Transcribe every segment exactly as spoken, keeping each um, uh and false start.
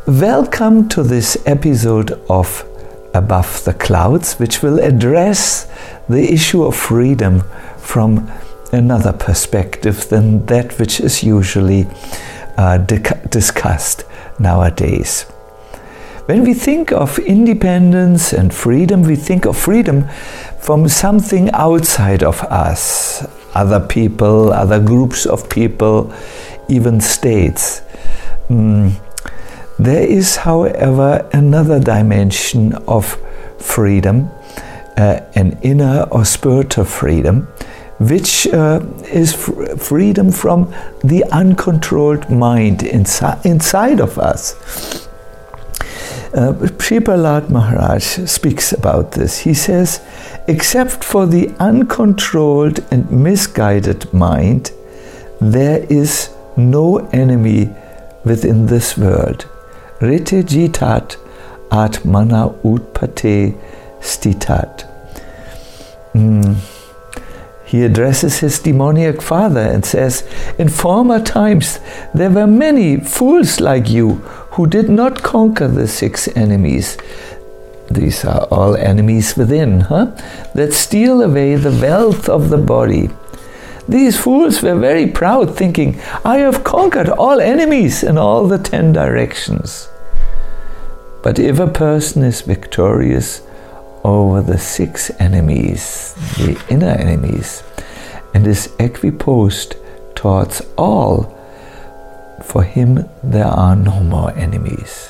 Welcome to this episode of Above the Clouds, which will address the issue of freedom from another perspective than that which is usually uh, di- discussed nowadays. When we think of independence and freedom, we think of freedom from something outside of us, other people, other groups of people, even states. Mm. There is, however, another dimension of freedom, uh, an inner or spiritual freedom, which uh, is f- freedom from the uncontrolled mind insi- inside of us. Uh, Sri Prahlad Maharaj speaks about this. He says, except for the uncontrolled and misguided mind, there is no enemy within this world. Rite jitat atmana utpate stitat. Mm. He addresses his demoniac father and says, in former times there were many fools like you who did not conquer the six enemies. These are all enemies within, huh? That steal away the wealth of the body. These fools were very proud, thinking, I have conquered all enemies in all the ten directions. But if a person is victorious over the six enemies, the inner enemies, and is equiposed towards all, for him there are no more enemies.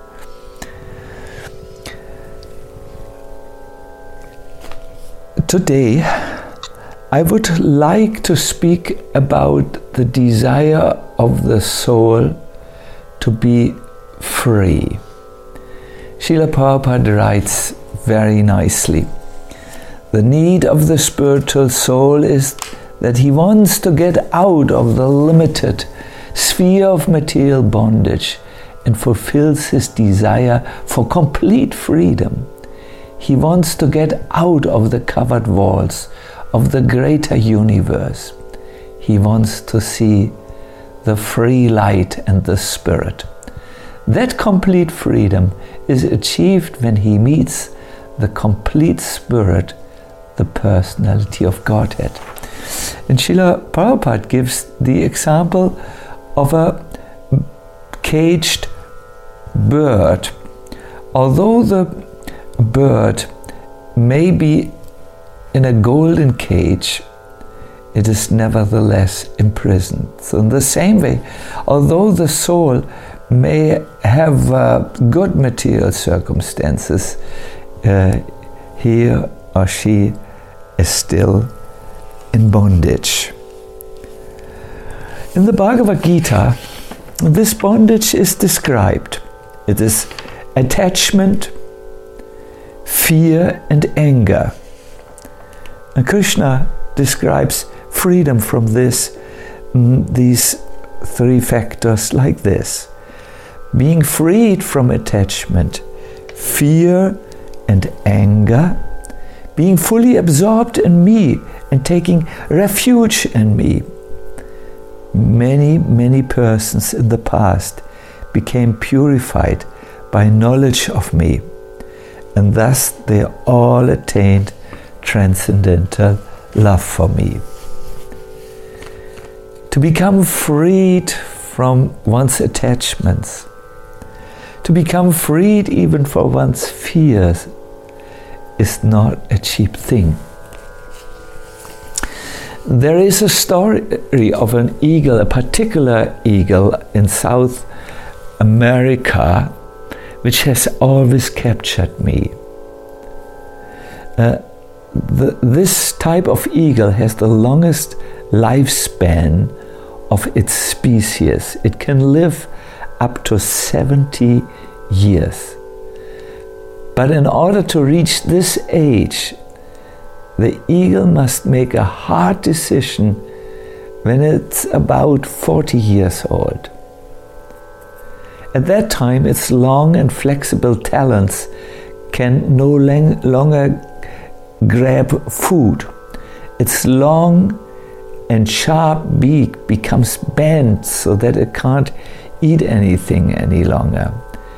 Today, I would like to speak about the desire of the soul to be free. Srila Prabhupada writes very nicely, the need of the spiritual soul is that he wants to get out of the limited sphere of material bondage and fulfills his desire for complete freedom. He wants to get out of the covered walls of the greater universe. He wants to see the free light and the spirit. That complete freedom is achieved when he meets the complete spirit, the personality of Godhead. And Srila Prabhupada gives the example of a caged bird. Although the bird may be in a golden cage, it is nevertheless imprisoned. So in the same way, although the soul may have uh, good material circumstances, uh, he or she is still in bondage. In the Bhagavad Gita, this bondage is described. It is attachment, fear and anger. And Krishna describes freedom from this, mm, these three factors like this. Being freed from attachment, fear and anger, being fully absorbed in me and taking refuge in me. Many, many persons in the past became purified by knowledge of me, and thus they all attained transcendental love for me. To become freed from one's attachments, to become freed even for one's fears, is not a cheap thing. There is a story of an eagle, a particular eagle in South America, which has always captured me. Uh, the, this type of eagle has the longest lifespan of its species. It can live up to seventy years. But in order to reach this age, the eagle must make a hard decision when it's about forty years old. At that time, its long and flexible talons can no lang- longer grab food. Its long and sharp beak becomes bent so that it can't eat anything any longer.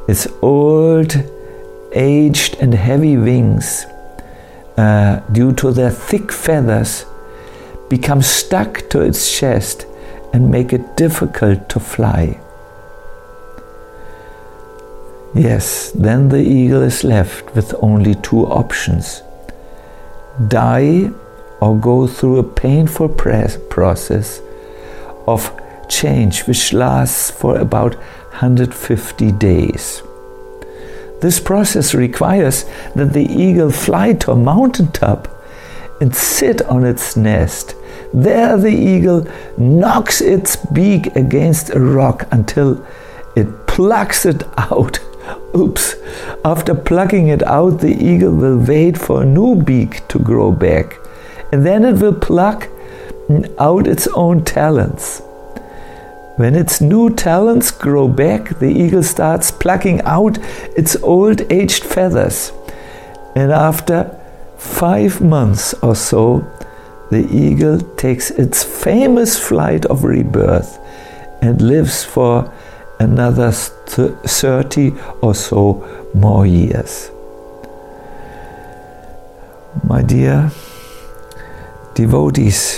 its old, aged and heavy wings, uh, due to their thick feathers, become stuck to its chest and make it difficult to fly. Yes, then the eagle is left with only two options: die or go through a painful process of change which lasts for about one hundred fifty days. This process requires that the eagle fly to a mountaintop and sit on its nest. There the eagle knocks its beak against a rock until it plucks it out. Oops. After plucking it out, the eagle will wait for a new beak to grow back, and then it will pluck out its own talons. When its new talons grow back, the eagle starts plucking out its old aged feathers, and after five months or so, the eagle takes its famous flight of rebirth and lives for another thirty or so more years. My dear devotees,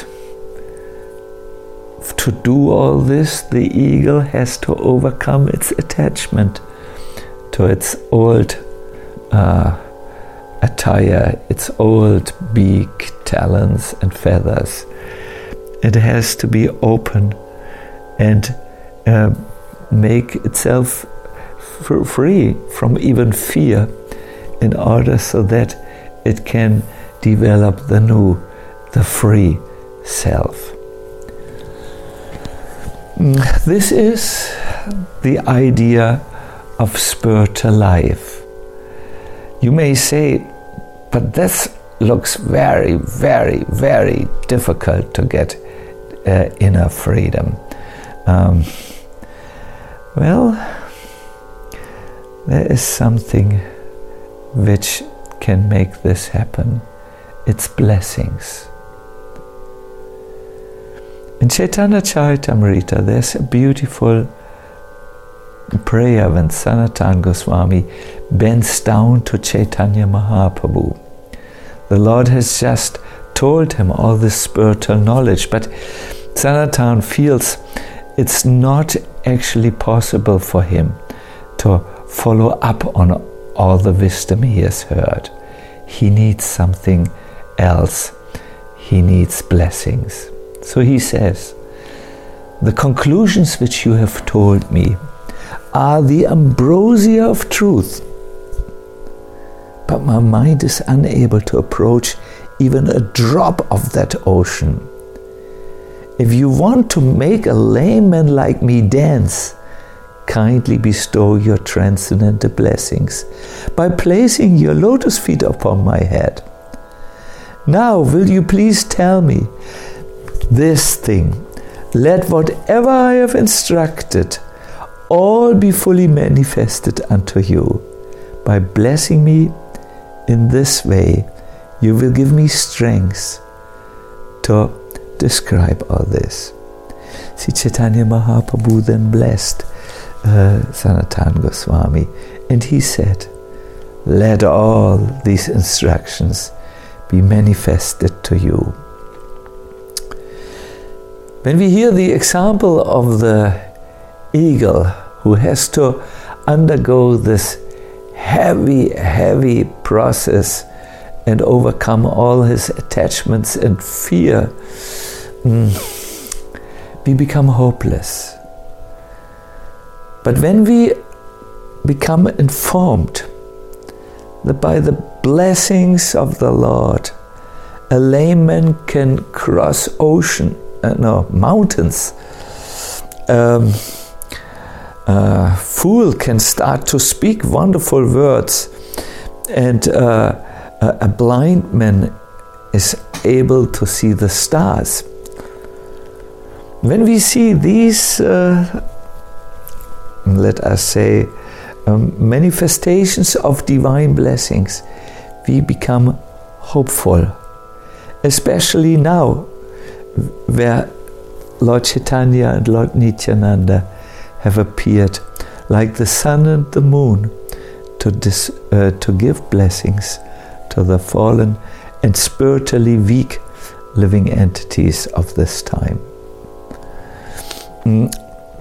to do all this, the eagle has to overcome its attachment to its old uh, attire, its old beak, talons and feathers. It has to be open and uh, make itself f- free from even fear, in order so that it can develop the new, the free self. This is the idea of spiritual life. You may say, but this looks very, very, very difficult to get uh, inner freedom. Um, well, there is something which can make this happen. It's blessings. In Chaitanya Charitamrita, there's a beautiful prayer when Sanatana Goswami bends down to Chaitanya Mahaprabhu. The Lord has just told him all this spiritual knowledge, but Sanatana feels it's not actually possible for him to follow up on all the wisdom he has heard. He needs something else. He needs blessings. So he says, the conclusions which you have told me are the ambrosia of truth, but my mind is unable to approach even a drop of that ocean. If you want to make a layman like me dance, kindly bestow your transcendental blessings by placing your lotus feet upon my head. Now will you please tell me this thing: let whatever I have instructed all be fully manifested unto you. By blessing me in this way, you will give me strength to describe all this. Sri Chaitanya Mahaprabhu then blessed uh, Sanatana Goswami, and he said, let all these instructions be manifested to you. When we hear the example of the eagle who has to undergo this heavy, heavy process and overcome all his attachments and fear, mm, we become hopeless. But when we become informed that by the blessings of the Lord, a layman can cross ocean, uh, no, mountains, um, a fool can start to speak wonderful words, and uh, a, a blind man is able to see the stars. When we see these, uh, let us say, um, manifestations of divine blessings, we become hopeful, especially now, where Lord Chaitanya and Lord Nityananda have appeared like the sun and the moon, to, dis, uh, to give blessings to the fallen and spiritually weak living entities of this time. Mm.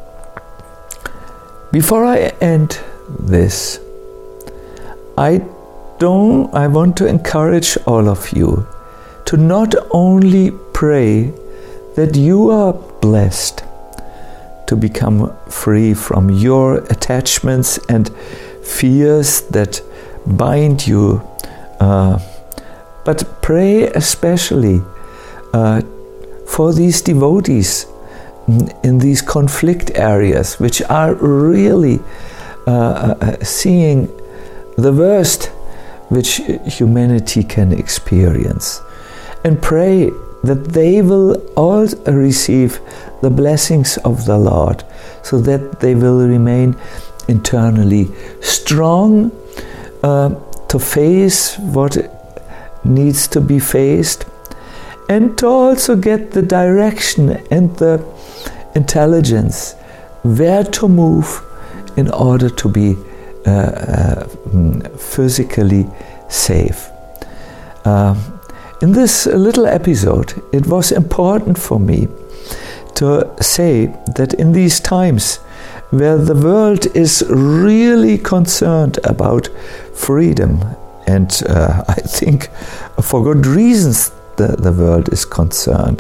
Before I end this, I don't. I want to encourage all of you to not only pray that you are blessed to become free from your attachments and fears that bind you, uh, but pray especially uh, for these devotees in these conflict areas, which are really uh, uh, seeing the worst which humanity can experience. And pray that they will all receive the blessings of the Lord, so that they will remain internally strong uh, to face what needs to be faced, and to also get the direction and the intelligence where to move in order to be uh, uh, physically safe. Uh, in this little episode, it was important for me to say that in these times where the world is really concerned about freedom, and uh, I think for good reasons the, the world is concerned,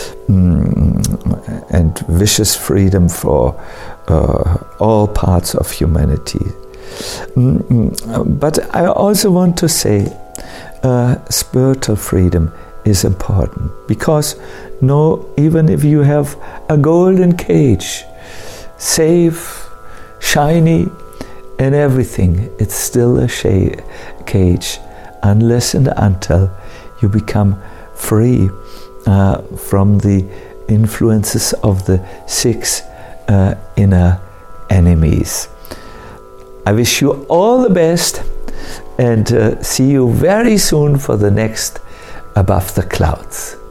mm, and wishes freedom for uh, all parts of humanity. Mm, but I also want to say uh, spiritual freedom is important, because no, even if you have a golden cage, safe, shiny, and everything, it's still a sh- cage unless and until you become free uh, from the influences of the six uh, inner enemies. I wish you all the best, and uh, see you very soon for the next Above the Clouds.